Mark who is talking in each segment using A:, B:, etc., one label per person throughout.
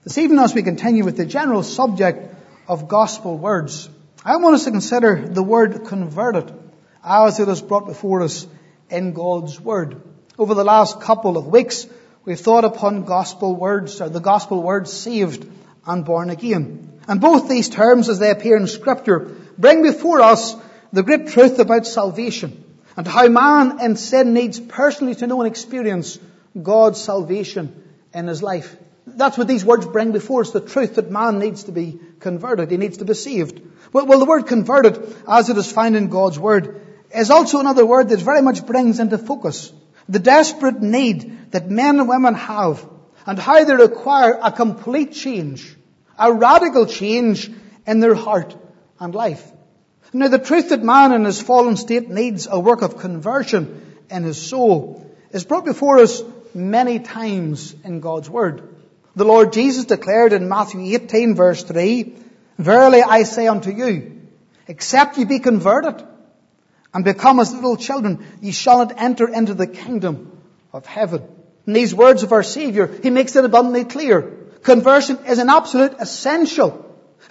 A: This evening, as we continue with the general subject of gospel words, I want us to consider the word converted as it is brought before us in God's Word. Over the last couple of weeks, we've thought upon gospel words, or the gospel words saved and born again. And both these terms, as they appear in Scripture, bring before us the great truth about salvation and how man in sin needs personally to know and experience God's salvation in his life. That's what these words bring before us, the truth that man needs to be converted. He needs to be saved. Well, the word converted, as it is found in God's Word, is also another word that very much brings into focus the desperate need that men and women have and how they require a complete change, a radical change in their heart and life. Now, the truth that man in his fallen state needs a work of conversion in his soul is brought before us many times in God's Word. The Lord Jesus declared in Matthew 18 verse 3, "Verily I say unto you, except ye be converted and become as little children, ye shall not enter into the kingdom of heaven." In these words of our Savior, He makes it abundantly clear. Conversion is an absolute essential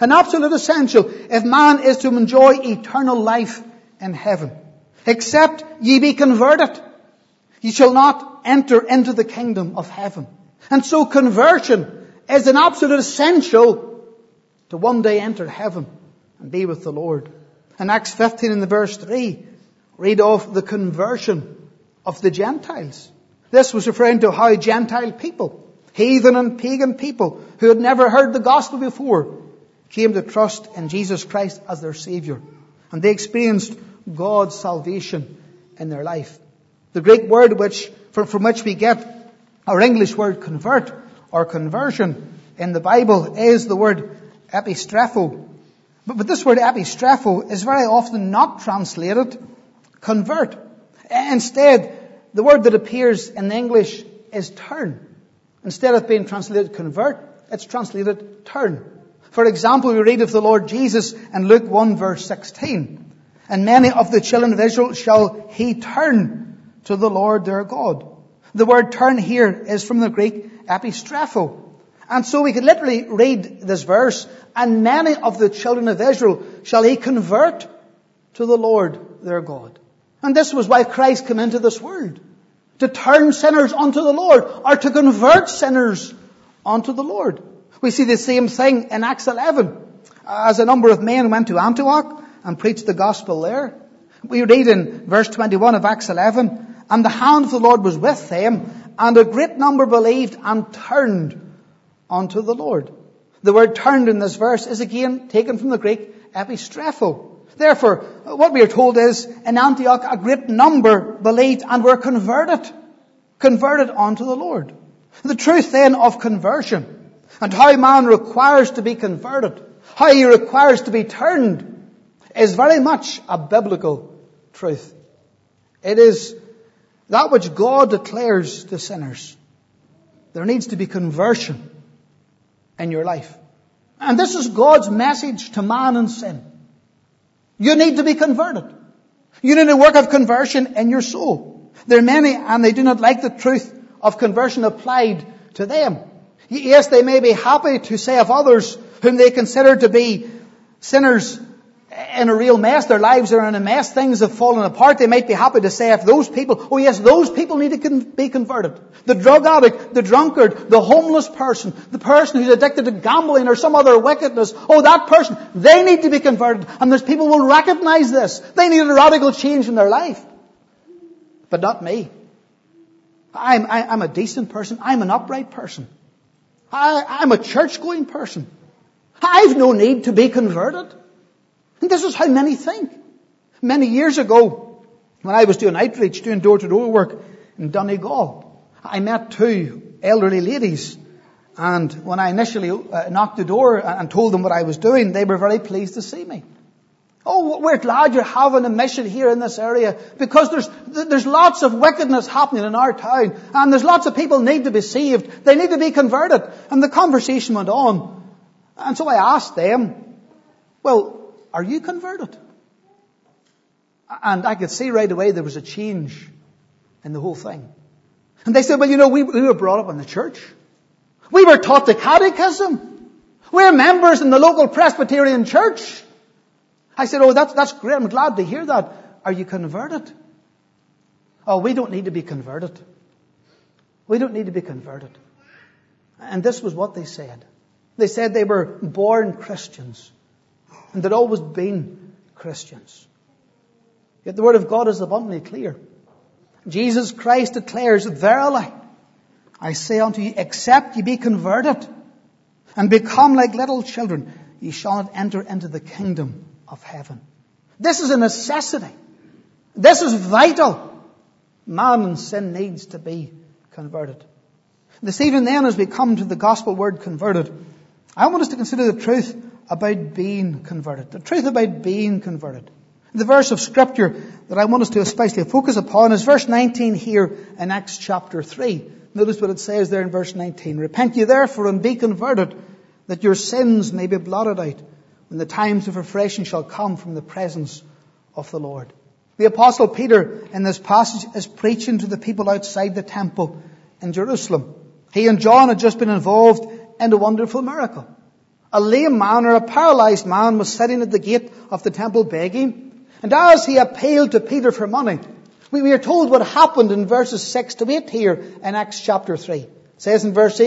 A: if man is to enjoy eternal life in heaven. Except ye be converted, ye shall not enter into the kingdom of heaven. And so conversion is an absolute essential to one day enter heaven and be with the Lord. In Acts 15 in the verse 3, read of the conversion of the Gentiles. This was referring to how Gentile people, heathen and pagan people who had never heard the gospel before, came to trust in Jesus Christ as their Savior. And they experienced God's salvation in their life. The Greek word from which we get our English word convert or conversion in the Bible is the word epistrepho. But this word epistrepho is very often not translated convert. Instead, the word that appears in English is turn. Instead of being translated convert, it's translated turn. For example, we read of the Lord Jesus in Luke 1 verse 16. "And many of the children of Israel shall he turn to the Lord their God." The word turn here is from the Greek epistrepho. And so we could literally read this verse, "And many of the children of Israel shall he convert to the Lord their God." And this was why Christ came into this world, to turn sinners unto the Lord, or to convert sinners unto the Lord. We see the same thing in Acts 11, as a number of men went to Antioch and preached the gospel there. We read in verse 21 of Acts 11, "And the hand of the Lord was with them, and a great number believed and turned unto the Lord." The word turned in this verse is again taken from the Greek epistrepho. Therefore, what we are told is, in Antioch, a great number believed and were converted unto the Lord. The truth then of conversion and how man requires to be converted, how he requires to be turned, is very much a biblical truth. It is that which God declares to sinners. There needs to be conversion in your life. And this is God's message to man in sin. You need to be converted. You need a work of conversion in your soul. There are many, and they do not like the truth of conversion applied to them. Yes, they may be happy to say of others whom they consider to be sinners in a real mess, their lives are in a mess, things have fallen apart, they might be happy to say of those people, "Oh yes, those people need to be converted." The drug addict, the drunkard, the homeless person, the person who's addicted to gambling or some other wickedness, oh, that person, they need to be converted. And there's people who will recognize this. They need a radical change in their life. But not me. I'm a decent person. I'm an upright person. I'm a church-going person. I've no need to be converted. And this is how many think. Many years ago, when I was doing outreach, doing door-to-door work in Donegal, I met two elderly ladies. And when I initially knocked the door and told them what I was doing, they were very pleased to see me. "Oh, we're glad you're having a mission here in this area, because there's lots of wickedness happening in our town, and there's lots of people need to be saved. They need to be converted." And the conversation went on. And so I asked them, "Well, are you converted?" And I could see right away there was a change in the whole thing. And they said, "Well, we were brought up in the church. We were taught the catechism. We're members in the local Presbyterian church. I said, oh, that's great. I'm glad to hear that. Are you converted? Oh, we don't need to be converted. We don't need to be converted. And this was what they said. They said they were born Christians and they'd always been Christians. Yet the Word of God is abundantly clear. Jesus Christ declares, verily, I say unto you, except ye be converted and become like little children, ye shall not enter into the kingdom of heaven. This is a necessity. This is vital. Man in sin needs to be converted. This evening then, as we come to the gospel word converted, I want us to consider the truth about being converted. The truth about being converted. The verse of Scripture that I want us to especially focus upon is verse 19 here in Acts chapter 3. Notice what it says there in verse 19. Repent ye therefore and be converted, that your sins may be blotted out, when the times of refreshing shall come from the presence of the Lord. The Apostle Peter in this passage is preaching to the people outside the temple in Jerusalem. He and John had just been involved in a wonderful miracle. A lame man or a paralyzed man was sitting at the gate of the temple begging. And as he appealed to Peter for money, we are told what happened in verses 6 to 8 here in Acts chapter 3. It says in verse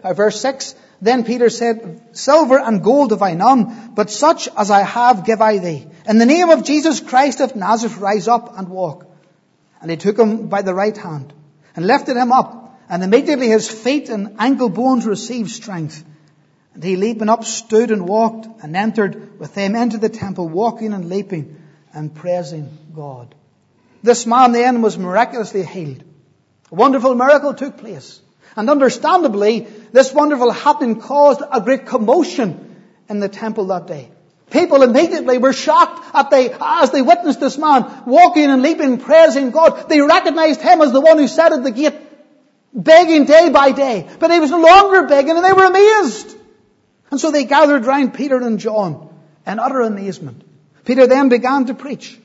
A: 6, Then Peter said, Silver and gold have I none, but such as I have give I thee. In the name of Jesus Christ of Nazareth, rise up and walk. And he took him by the right hand and lifted him up. And immediately his feet and ankle bones received strength. And he leaping up stood and walked and entered with them into the temple, walking and leaping and praising God. This man then was miraculously healed. A wonderful miracle took place. And understandably, this wonderful happening caused a great commotion in the temple that day. People immediately were shocked as they witnessed this man walking and leaping, praising God. They recognized him as the one who sat at the gate, begging day by day. But he was no longer begging, and they were amazed. And so they gathered round Peter and John in utter amazement. Peter then began to preach.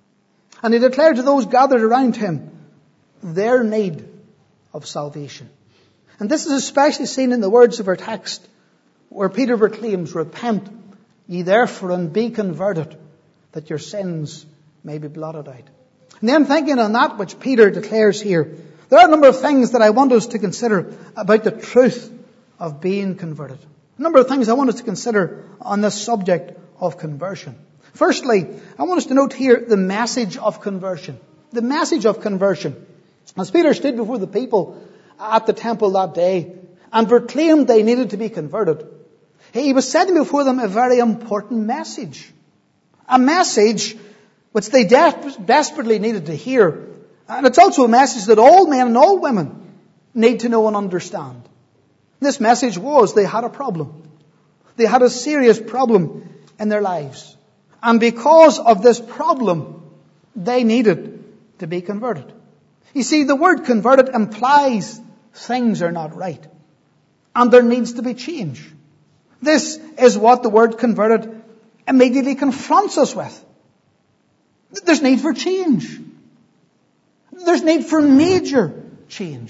A: And he declared to those gathered around him their need of salvation. And this is especially seen in the words of our text, where Peter proclaims, Repent ye therefore and be converted, that your sins may be blotted out. And then thinking on that which Peter declares here, there are a number of things that I want us to consider about the truth of being converted. A number of things I want us to consider on this subject of conversion. Firstly, I want us to note here the message of conversion. The message of conversion. As Peter stood before the people at the temple that day and proclaimed they needed to be converted, he was setting before them a very important message. A message which they desperately needed to hear. And it's also a message that all men and all women need to know and understand. This message was they had a problem. They had a serious problem in their lives. And because of this problem, they needed to be converted. You see, the word converted implies things are not right. And there needs to be change. This is what the word converted immediately confronts us with. There's need for change. There's need for major change.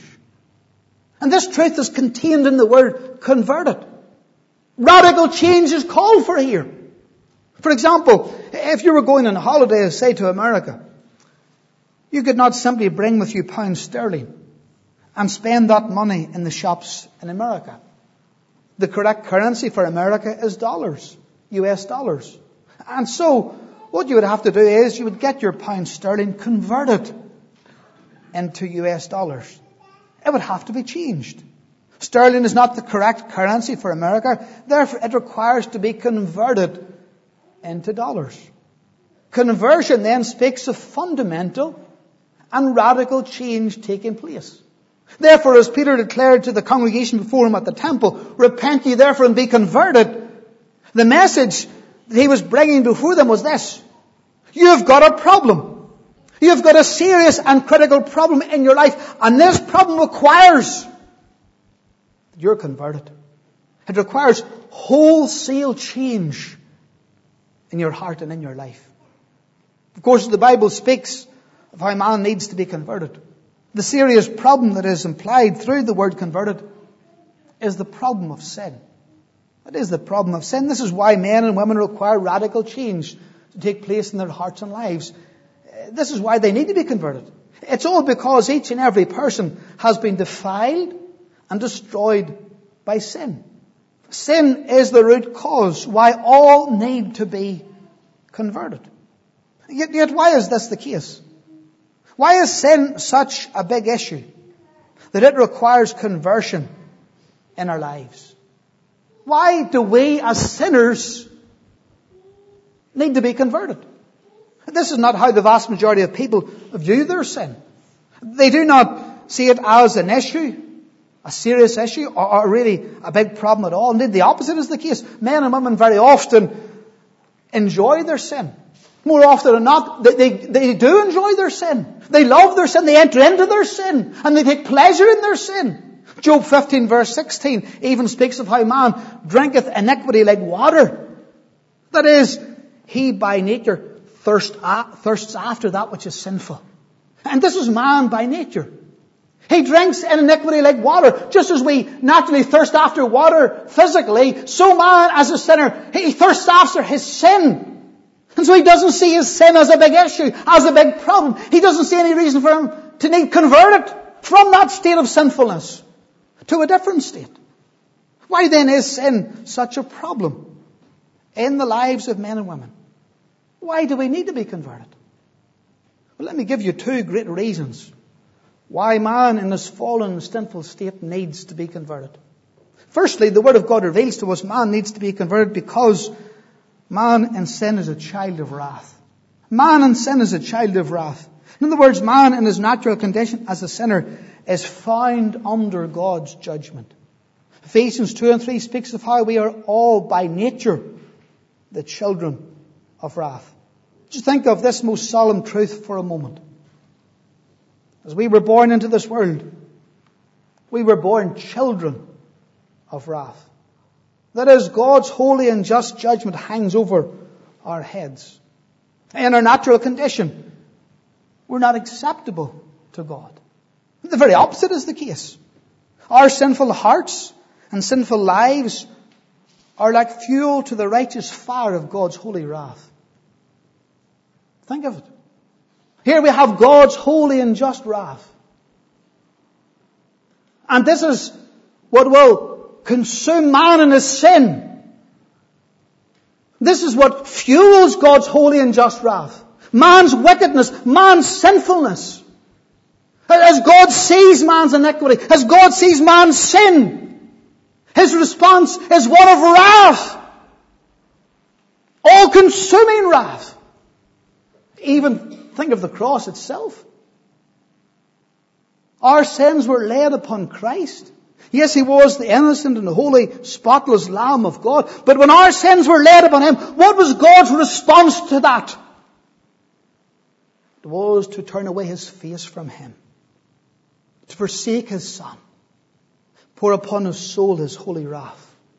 A: And this truth is contained in the word converted. Radical change is called for here. For example, if you were going on holiday, say to America, you could not simply bring with you pounds sterling and spend that money in the shops in America. The correct currency for America is dollars, US dollars. And so what you would have to do is you would get your pound sterling converted into US dollars. It would have to be changed. Sterling is not the correct currency for America. Therefore, it requires to be converted into dollars. Conversion then speaks of fundamental and radical change taking place. Therefore, as Peter declared to the congregation before him at the temple, Repent ye therefore and be converted, the message that he was bringing before them was this: You've got a problem. You've got a serious and critical problem in your life, and this problem requires that you're converted. It requires wholesale change in your heart and in your life. Of course, the Bible speaks of how man needs to be converted. The serious problem that is implied through the word converted is the problem of sin. It is the problem of sin. This is why men and women require radical change to take place in their hearts and lives. This is why they need to be converted. It's all because each and every person has been defiled and destroyed by sin. Sin is the root cause why all need to be converted. Yet why is this the case? Why is sin such a big issue that it requires conversion in our lives? Why do we as sinners need to be converted? This is not how the vast majority of people view their sin. They do not see it as an issue, a serious issue, or really a big problem at all. Indeed, the opposite is the case. Men and women very often enjoy their sin. More often than not, they do enjoy their sin. They love their sin. They enter into their sin. And they take pleasure in their sin. Job 15 verse 16 even speaks of how man drinketh iniquity like water. That is, he by nature thirsts after that which is sinful. And this is man by nature. He drinks in iniquity like water. Just as we naturally thirst after water physically, so man as a sinner, he thirsts after his sin. And so he doesn't see his sin as a big issue, as a big problem. He doesn't see any reason for him to need converted from that state of sinfulness to a different state. Why then is sin such a problem in the lives of men and women? Why do we need to be converted? Well, let me give you two great reasons why man in this fallen, sinful state needs to be converted. Firstly, the Word of God reveals to us man needs to be converted because man in sin is a child of wrath. Man in sin is a child of wrath. In other words, man in his natural condition as a sinner is found under God's judgment. Ephesians 2 and 3 speaks of how we are all by nature the children of wrath. Just think of this most solemn truth for a moment. As we were born into this world, we were born children of wrath. That is, God's holy and just judgment hangs over our heads. In our natural condition, we're not acceptable to God. The very opposite is the case. Our sinful hearts and sinful lives are like fuel to the righteous fire of God's holy wrath. Think of it. Here we have God's holy and just wrath. And this is what will consume man in his sin. This is what fuels God's holy and just wrath. Man's wickedness, man's sinfulness. As God sees man's iniquity, as God sees man's sin, his response is one of wrath. All-consuming wrath. Even think of the cross itself. Our sins were laid upon Christ. Yes, He was the innocent and the holy, spotless Lamb of God. But when our sins were laid upon Him, what was God's response to that? It was to turn away His face from Him, to forsake His Son, pour upon His soul His holy wrath.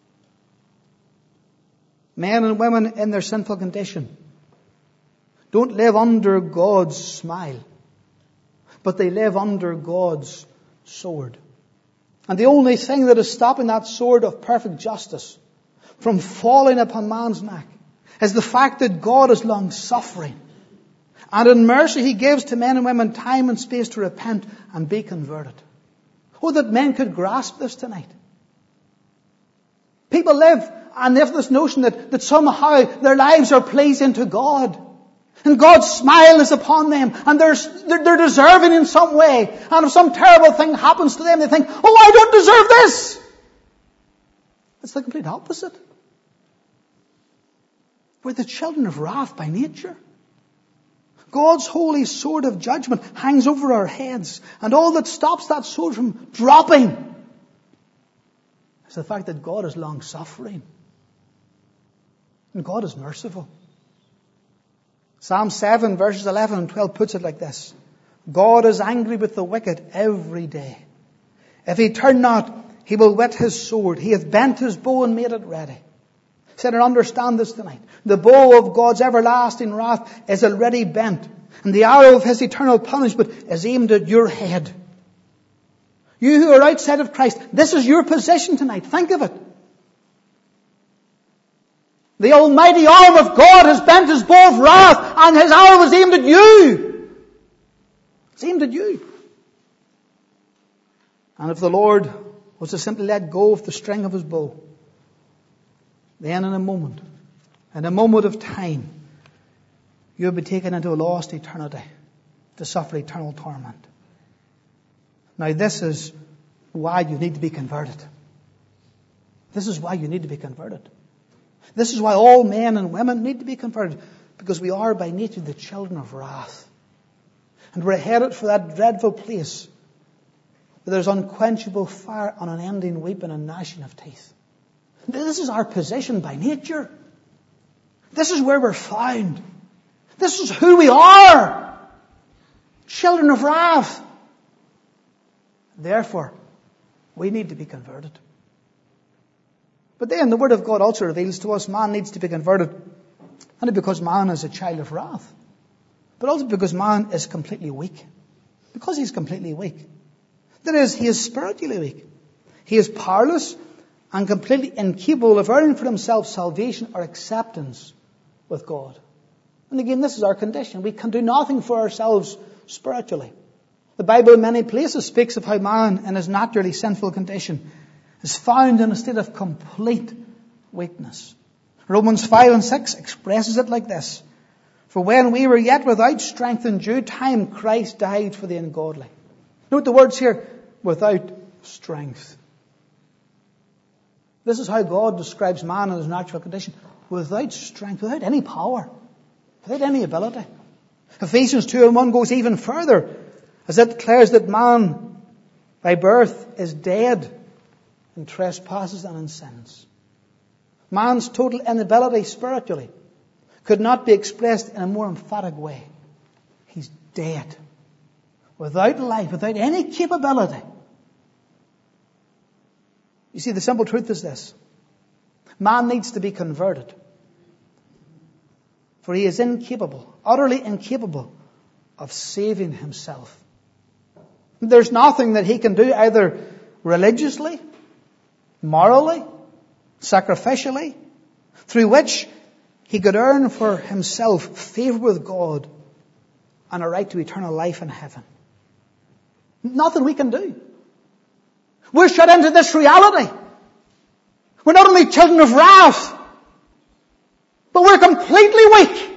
A: Men and women in their sinful condition don't live under God's smile, but they live under God's sword. And the only thing that is stopping that sword of perfect justice from falling upon man's neck is the fact that God is long-suffering. And in mercy He gives to men and women time and space to repent and be converted. Oh, that men could grasp this tonight. People live and they have this notion that somehow their lives are pleasing to God. And God's smile is upon them. And they're deserving in some way. And if some terrible thing happens to them, they think, oh, I don't deserve this. It's the complete opposite. We're the children of wrath by nature. God's holy sword of judgment hangs over our heads. And all that stops that sword from dropping is the fact that God is long-suffering. And God is merciful. Psalm 7 verses 11 and 12 puts it like this. God is angry with the wicked every day. If he turn not, he will whet his sword. He hath bent his bow and made it ready. Sinner, understand this tonight. The bow of God's everlasting wrath is already bent. And the arrow of His eternal punishment is aimed at your head. You who are outside of Christ, this is your position tonight. Think of it. The almighty arm of God has bent his bow of wrath, and his arrow was aimed at you. It's aimed at you. And if the Lord was to simply let go of the string of his bow, then in a moment of time, you would be taken into a lost eternity to suffer eternal torment. Now this is why you need to be converted. This is why you need to be converted. This is why all men and women need to be converted. Because we are by nature the children of wrath. And we're headed for that dreadful place where there's unquenchable fire and unending weeping and gnashing of teeth. This is our position by nature. This is where we're found. This is who we are. Children of wrath. Therefore, we need to be converted. But then the Word of God also reveals to us man needs to be converted. Not because man is a child of wrath, but also because man is completely weak. Because he's completely weak. That is, he is spiritually weak. He is powerless and completely incapable of earning for himself salvation or acceptance with God. And again, this is our condition. We can do nothing for ourselves spiritually. The Bible in many places speaks of how man in his naturally sinful condition is found in a state of complete weakness. Romans 5:6 expresses it like this. For when we were yet without strength in due time, Christ died for the ungodly. Note the words here, without strength. This is how God describes man in his natural condition. Without strength, without any power, without any ability. Ephesians 2:1 goes even further, as it declares that man by birth is dead in trespasses and in sins. Man's total inability spiritually could not be expressed in a more emphatic way. He's dead. Without life, without any capability. You see, the simple truth is this. Man needs to be converted. For he is incapable, utterly incapable of saving himself. There's nothing that he can do either religiously, morally, sacrificially, through which he could earn for himself favor with God and a right to eternal life in heaven. Nothing we can do. We're shut into this reality. We're not only children of wrath, but we're completely weak.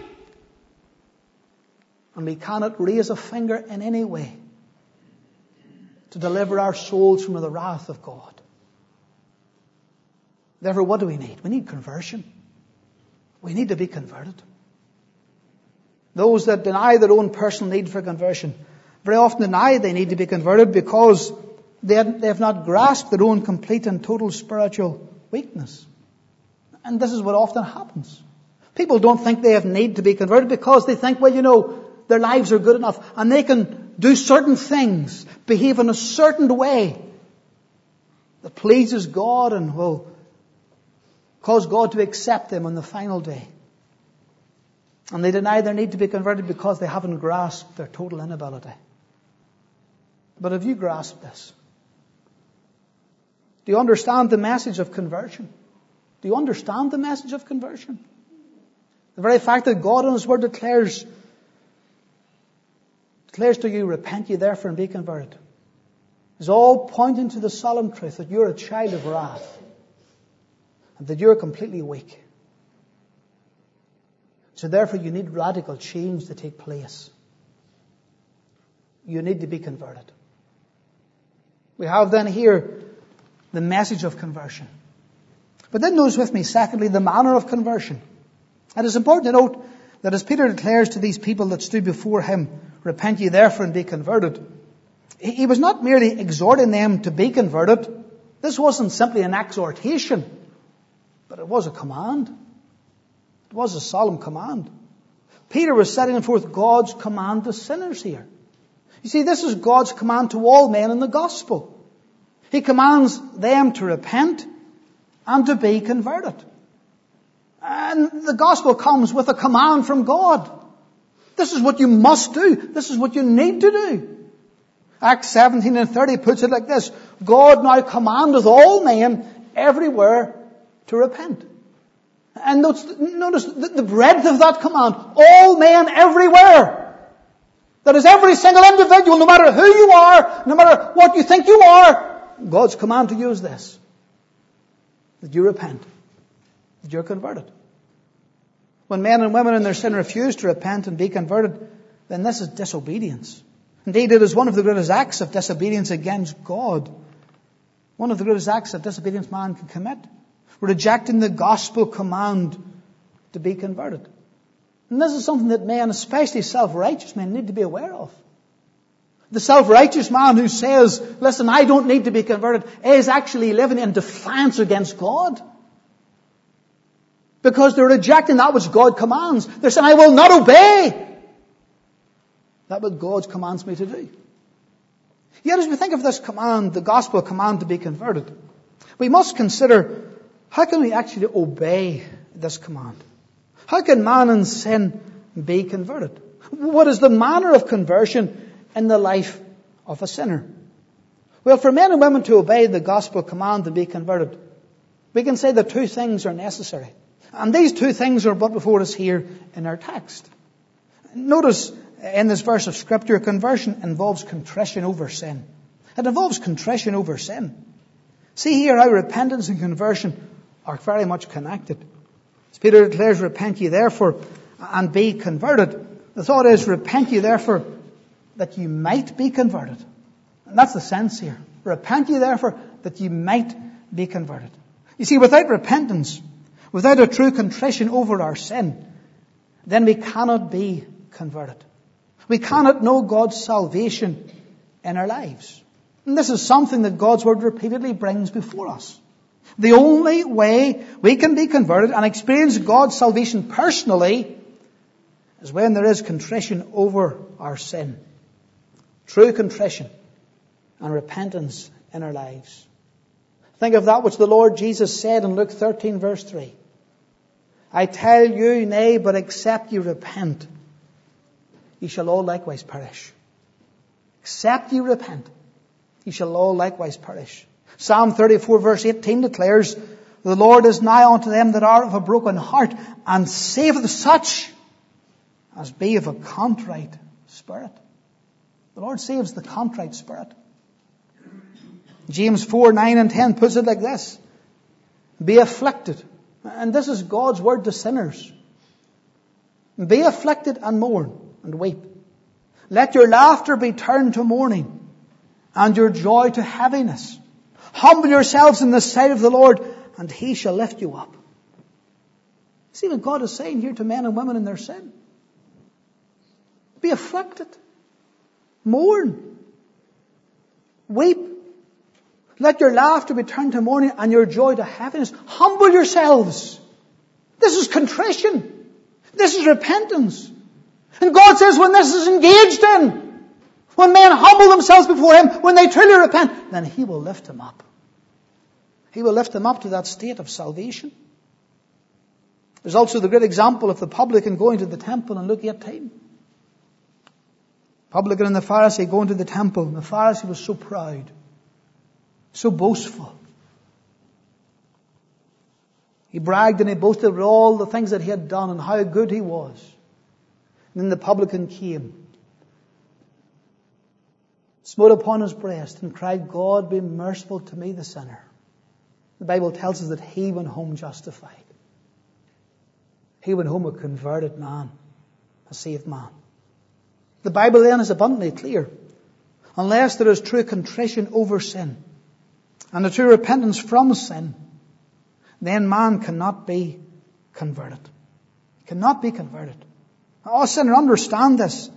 A: And we cannot raise a finger in any way to deliver our souls from the wrath of God. Therefore, what do we need? We need conversion. We need to be converted. Those that deny their own personal need for conversion very often deny they need to be converted because they have not grasped their own complete and total spiritual weakness. And this is what often happens. People don't think they have need to be converted because they think, well, you know, their lives are good enough and they can do certain things, behave in a certain way that pleases God and will cause God to accept them on the final day. And they deny their need to be converted because they haven't grasped their total inability. But have you grasped this? Do you understand the message of conversion? Do you understand the message of conversion? The very fact that God in His Word declares to you, repent ye therefore and be converted, is all pointing to the solemn truth that you're a child of wrath and that you're completely weak. So therefore you need radical change to take place. You need to be converted. We have then here the message of conversion. But then notice with me, secondly, the manner of conversion. It is important to note that as Peter declares to these people that stood before him, repent ye therefore and be converted, he was not merely exhorting them to be converted. This wasn't simply an exhortation, but it was a command. It was a solemn command. Peter was setting forth God's command to sinners here. You see, this is God's command to all men in the gospel. He commands them to repent and to be converted. And the gospel comes with a command from God. This is what you must do. This is what you need to do. Acts 17:30 puts it like this. God now commandeth all men everywhere to repent. And notice the breadth of that command. All men everywhere. That is every single individual, no matter who you are, no matter what you think you are, God's command to you is this: that you repent, that you're converted. When men and women in their sin refuse to repent and be converted, then this is disobedience. Indeed, it is one of the greatest acts of disobedience against God. One of the greatest acts of disobedience man can commit. Rejecting the gospel command to be converted. And this is something that men, especially self-righteous men, need to be aware of. The self-righteous man who says, listen, I don't need to be converted, is actually living in defiance against God. Because they're rejecting that which God commands. They're saying, I will not obey that what God commands me to do. Yet as we think of this command, the gospel command to be converted, we must consider, how can we actually obey this command? How can man in sin be converted? What is the manner of conversion in the life of a sinner? Well, for men and women to obey the gospel command to be converted, we can say that two things are necessary. And these two things are brought before us here in our text. Notice in this verse of Scripture, conversion involves contrition over sin. It involves contrition over sin. See here how repentance and conversion are very much connected. As Peter declares, repent ye therefore and be converted. The thought is, repent ye therefore that you might be converted. And that's the sense here. Repent ye therefore that you might be converted. You see, without repentance, without a true contrition over our sin, then we cannot be converted. We cannot know God's salvation in our lives. And this is something that God's Word repeatedly brings before us. The only way we can be converted and experience God's salvation personally is when there is contrition over our sin. True contrition and repentance in our lives. Think of that which the Lord Jesus said in Luke 13 verse 3. I tell you, nay, but except you repent, ye shall all likewise perish. Except you repent, ye shall all likewise perish. Psalm 34 verse 18 declares, the Lord is nigh unto them that are of a broken heart, and saveth such as be of a contrite spirit. The Lord saves the contrite spirit. James 4, 9 and 10 puts it like this. Be afflicted. And this is God's word to sinners. Be afflicted and mourn and weep. Let your laughter be turned to mourning and your joy to heaviness. Humble yourselves in the sight of the Lord, and He shall lift you up. See what God is saying here to men and women in their sin. Be afflicted. Mourn. Weep. Let your laughter be turned to mourning and your joy to heaviness. Humble yourselves. This is contrition. This is repentance. And God says when this is engaged in, when men humble themselves before Him, when they truly repent, then He will lift them up. He will lift them up to that state of salvation. There's also the great example of the publican going to the temple in Luke 18. Publican and the Pharisee going to the temple. And the Pharisee was so proud, so boastful. He bragged and he boasted of all the things that he had done and how good he was. And then the publican came, smote upon his breast and cried, God be merciful to me the sinner. The Bible tells us that he went home justified. He went home a converted man, a saved man. The Bible then is abundantly clear. Unless there is true contrition over sin and a true repentance from sin, then man cannot be converted. Cannot be converted. Oh, sinner, understand this.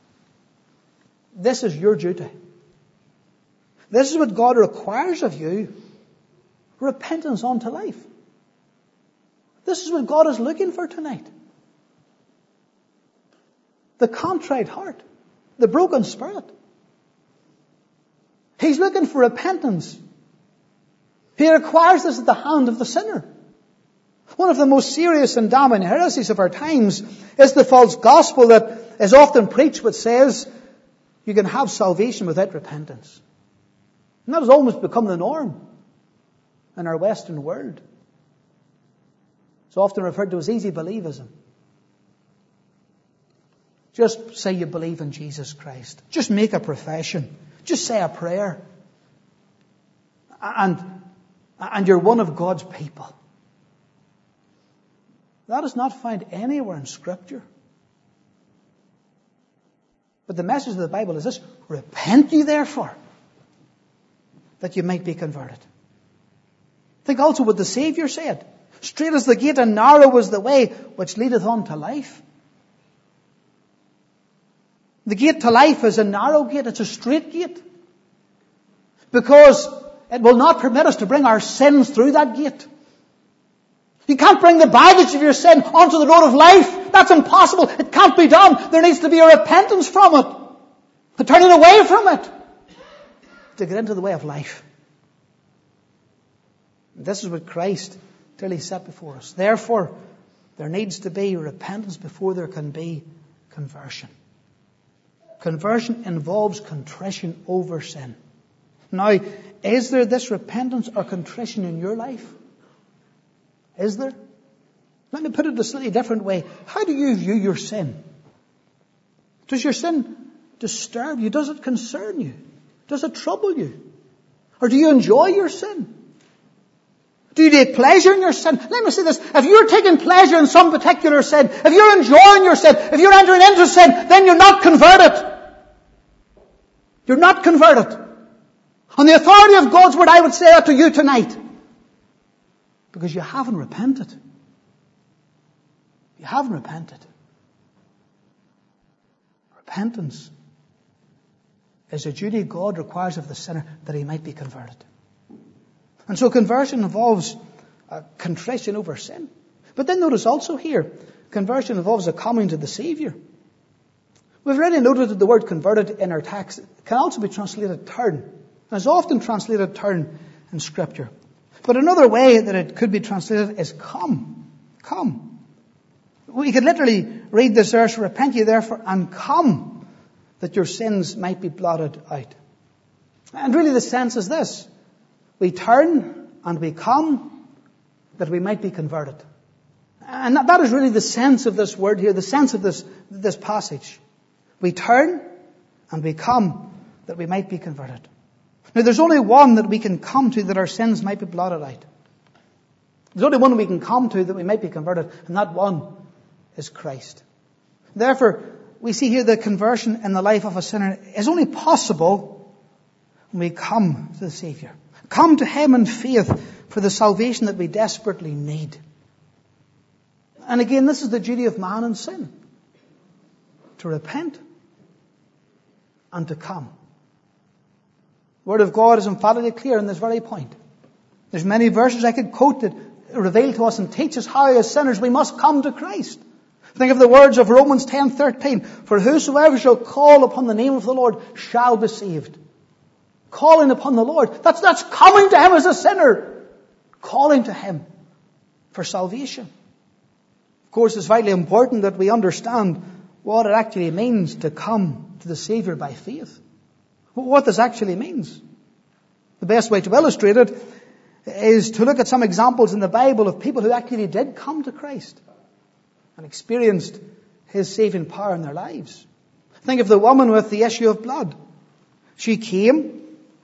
A: This is your duty. This is what God requires of you. Repentance unto life. This is what God is looking for tonight. The contrite heart. The broken spirit. He's looking for repentance. He requires this at the hand of the sinner. One of the most serious and damning heresies of our times is the false gospel that is often preached which says you can have salvation without repentance. And that has almost become the norm in our Western world. It's often referred to as easy believism. Just say you believe in Jesus Christ. Just make a profession. Just say a prayer. And you're one of God's people. That is not found anywhere in Scripture. But the message of the Bible is this: repent ye therefore, that you might be converted. Think also what the Saviour said. Straight is the gate and narrow is the way which leadeth unto life. The gate to life is a narrow gate. It's a straight gate. Because it will not permit us to bring our sins through that gate. You can't bring the baggage of your sin onto the road of life. That's impossible. It can't be done. There needs to be a repentance from it. A turning away from it. To get into the way of life. This is what Christ clearly set before us. Therefore, there needs to be repentance before there can be conversion. Conversion involves contrition over sin. Now, is there this repentance or contrition in your life? Is there? Let me put it a slightly different way. How do you view your sin? Does your sin disturb you? Does it concern you? Does it trouble you? Or do you enjoy your sin? Do you take pleasure in your sin? Let me say this. If you're taking pleasure in some particular sin, if you're enjoying your sin, if you're entering into sin, then you're not converted. You're not converted. On the authority of God's word, I would say that to you tonight. Because you haven't repented. You haven't repented. Repentance is a duty God requires of the sinner that he might be converted. And so conversion involves contrition over sin. But then notice also here, conversion involves a coming to the Saviour. We've already noted that the word converted in our text can also be translated turn. And it's often translated turn in Scripture. But another way that it could be translated is come. Come. We could literally read this verse, repent ye therefore and come, that your sins might be blotted out. And really the sense is this: we turn and we come that we might be converted. And that is really the sense of this word here, the sense of this passage. We turn and we come that we might be converted. Now there's only one that we can come to that our sins might be blotted out. There's only one we can come to that we might be converted, and that one is Christ. Therefore, we see here that conversion in the life of a sinner is only possible when we come to the Saviour. Come to Him in faith for the salvation that we desperately need. And again, this is the duty of man in sin. To repent and to come. The Word of God is emphatically clear on this very point. There's many verses I could quote that reveal to us and teach us how as sinners we must come to Christ. Think of the words of Romans 10:13. For whosoever shall call upon the name of the Lord shall be saved. Calling upon the Lord. That's coming to Him as a sinner. Calling to Him for salvation. Of course, it's vitally important that we understand what it actually means to come to the Saviour by faith. What this actually means. The best way to illustrate it is to look at some examples in the Bible of people who actually did come to Christ and experienced His saving power in their lives. Think of the woman with the issue of blood. She came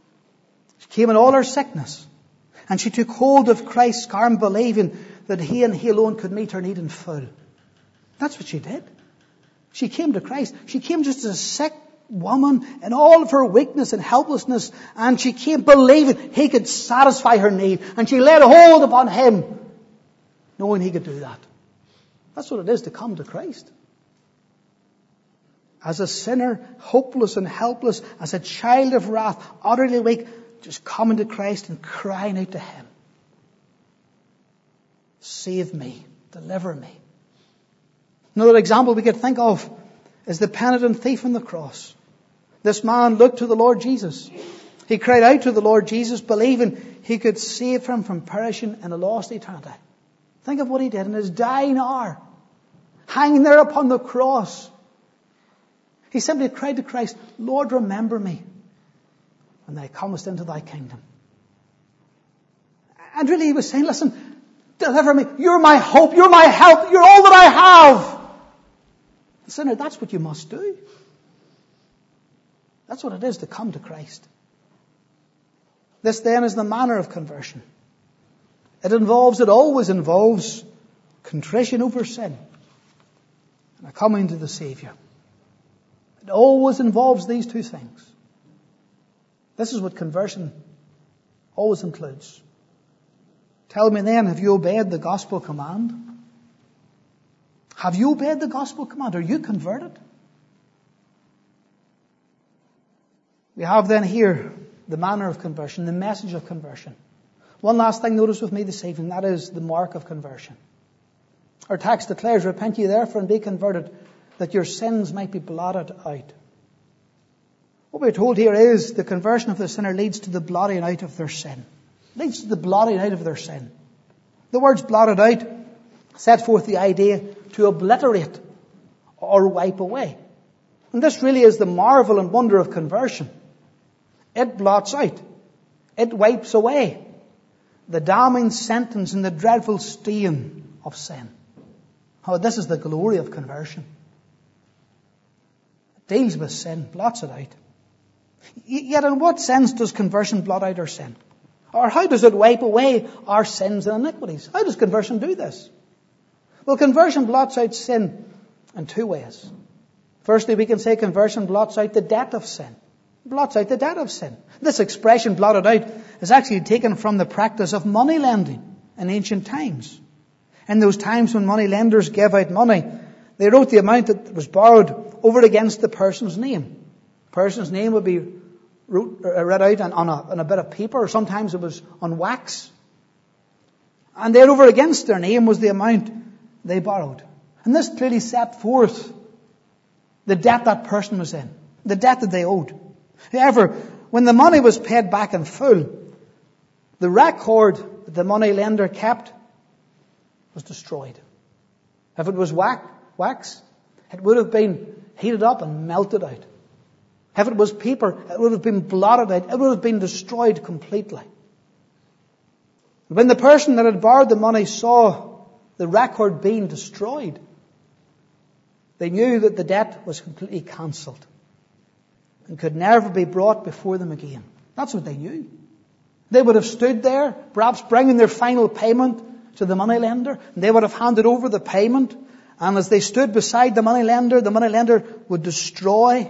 A: in all her sickness, and she took hold of Christ's arm, believing that He and He alone could meet her need in full. That's what she did. She came to Christ. She came just as a sick woman in all of her weakness and helplessness, and she came believing He could satisfy her need, and she laid hold upon Him, knowing He could do that. That's what it is to come to Christ. As a sinner, hopeless and helpless, as a child of wrath, utterly weak, just coming to Christ and crying out to Him. Save me, deliver me. Another example we could think of is the penitent thief on the cross. This man looked to the Lord Jesus. He cried out to the Lord Jesus, believing He could save him from perishing in a lost eternity. Think of what he did in his dying hour, hanging there upon the cross. He simply cried to Christ, Lord, remember me. when thou comest into thy kingdom. And really he was saying, listen, deliver me. You're my hope. You're my help. You're all that I have. Sinner, that's what you must do. That's what it is to come to Christ. This then is the manner of conversion. It always involves contrition over sin and a coming to the Savior. It always involves these two things. This is what conversion always includes. Tell me then, have you obeyed the gospel command? Have you obeyed the gospel command? Are you converted? We have then here the manner of conversion, the message of conversion. One last thing, notice with me this evening, that is the mark of conversion. Our text declares, repent ye therefore and be converted, that your sins might be blotted out. What we're told here is the conversion of the sinner leads to the blotting out of their sin. Leads to the blotting out of their sin. The words blotted out set forth the idea to obliterate or wipe away. And this really is the marvel and wonder of conversion. It blots out. It wipes away the damning sentence and the dreadful stain of sin. Oh, this is the glory of conversion. It deals with sin, blots it out. Yet in what sense does conversion blot out our sin? Or how does it wipe away our sins and iniquities? How does conversion do this? Well, conversion blots out sin in two ways. Firstly, we can say conversion blots out the debt of sin. Blots out the debt of sin. This expression, blotted out, is actually taken from the practice of money lending in ancient times. In those times when money lenders gave out money, they wrote the amount that was borrowed over against the person's name. The person's name would be read out on a bit of paper, or sometimes it was on wax. And there over against their name was the amount they borrowed. And this clearly set forth the debt that person was in, the debt that they owed. However, when the money was paid back in full, the record that the money lender kept was destroyed. If it was wax, it would have been heated up and melted out. If it was paper, it would have been blotted out. It would have been destroyed completely. When the person that had borrowed the money saw the record being destroyed, they knew that the debt was completely cancelled and could never be brought before them again. That's what they knew. They would have stood there, perhaps bringing their final payment to the moneylender, and they would have handed over the payment, and as they stood beside the moneylender would destroy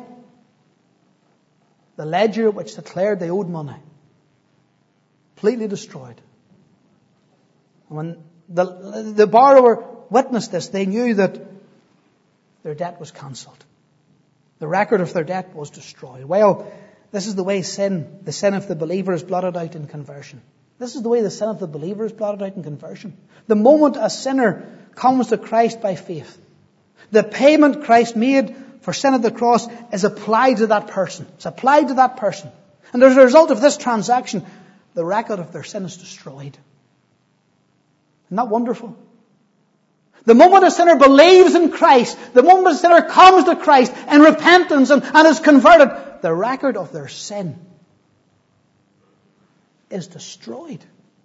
A: the ledger which declared they owed money. Completely destroyed. And when the borrower witnessed this, they knew that their debt was cancelled. The record of their debt was destroyed. Well, this is the way the sin of the believer is blotted out in conversion. This is the way the sin of the believer is blotted out in conversion. The moment a sinner comes to Christ by faith, the payment Christ made for sin at the cross is applied to that person. It's applied to that person. And as a result of this transaction, the record of their sin is destroyed. Isn't that wonderful? The moment a sinner believes in Christ, the moment a sinner comes to Christ in repentance and is converted, the record of their sin is destroyed.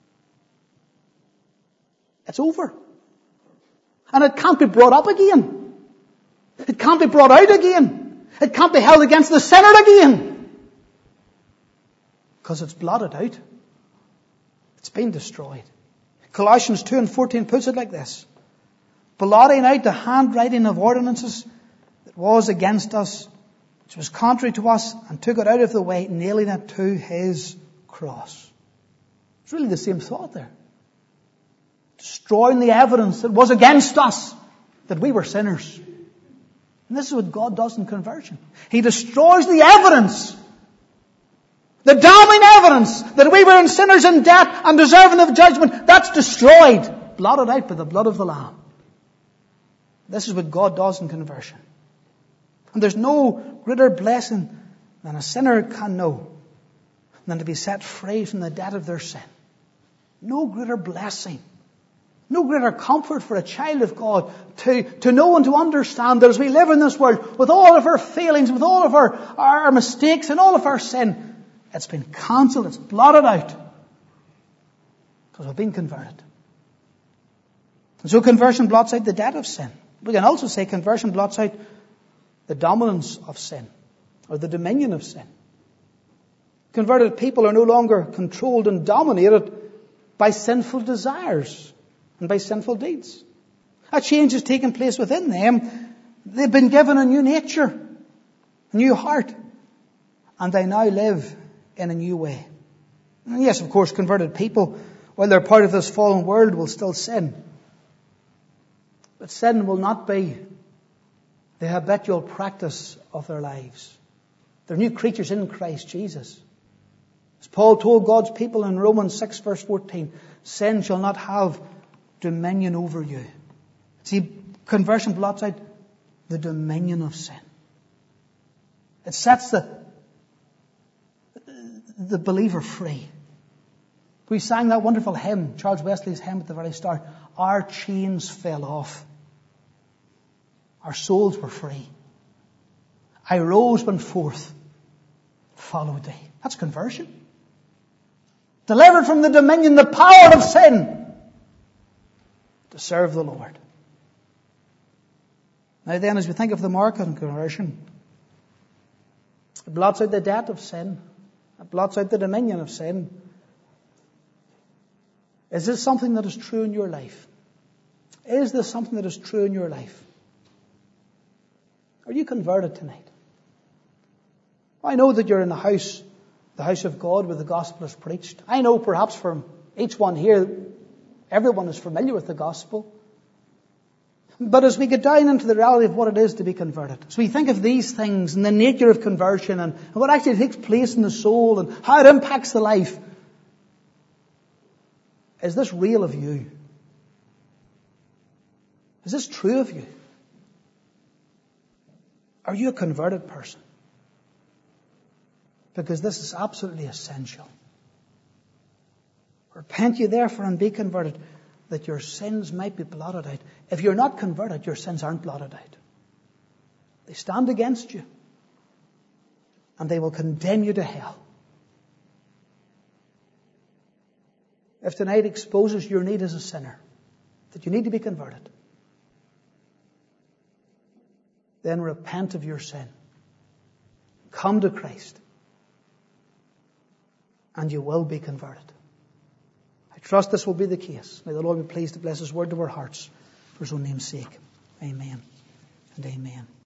A: It's over. And it can't be brought up again. It can't be brought out again. It can't be held against the sinner again. Because it's blotted out. It's been destroyed. Colossians 2:14 puts it like this. Blotting out the handwriting of ordinances that was against us, which was contrary to us, and took it out of the way, nailing it to his cross. It's really the same thought there. Destroying the evidence that was against us, that we were sinners. And this is what God does in conversion. He destroys the evidence, the damning evidence that we were in sinners in debt and deserving of judgment. That's destroyed, blotted out by the blood of the Lamb. This is what God does in conversion. And there's no greater blessing than a sinner can know than to be set free from the debt of their sin. No greater blessing. No greater comfort for a child of God to know and to understand that as we live in this world, with all of our failings, with all of our mistakes and all of our sin, It's been cancelled. It's blotted out. Because we've been converted. And so conversion blots out the debt of sin. We can also say conversion blots out the dominance of sin, or the dominion of sin. Converted people are no longer controlled and dominated by sinful desires and by sinful deeds. A change has taken place within them. They've been given a new nature, a new heart, and they now live in a new way. And yes, of course, converted people, while they're part of this fallen world, will still sin. But sin will not be the habitual practice of their lives. They're new creatures in Christ Jesus. As Paul told God's people in Romans 6 verse 14, sin shall not have dominion over you. See, conversion blots out the dominion of sin. It sets the believer free. We sang that wonderful hymn, Charles Wesley's hymn at the very start. Our chains fell off. Our souls were free. I rose, went forth, followed thee. That's conversion. Delivered from the dominion, the power of sin, to serve the Lord. Now then, as we think of the mark of conversion, it blots out the debt of sin. It blots out the dominion of sin. Is this something that is true in your life? Is this something that is true in your life? Are you converted tonight? I know that you're in the house of God where the gospel is preached. I know perhaps from each one here, everyone is familiar with the gospel. But as we get down into the reality of what it is to be converted, as we think of these things and the nature of conversion and what actually takes place in the soul and how it impacts the life, is this real of you? Is this true of you? Are you a converted person? Because this is absolutely essential. Repent ye therefore and be converted, that your sins might be blotted out. If you're not converted, your sins aren't blotted out. They stand against you. And they will condemn you to hell. If tonight exposes your need as a sinner, that you need to be converted, then repent of your sin. Come to Christ. And you will be converted. I trust this will be the case. May the Lord be pleased to bless His word to our hearts for His own name's sake. Amen and amen.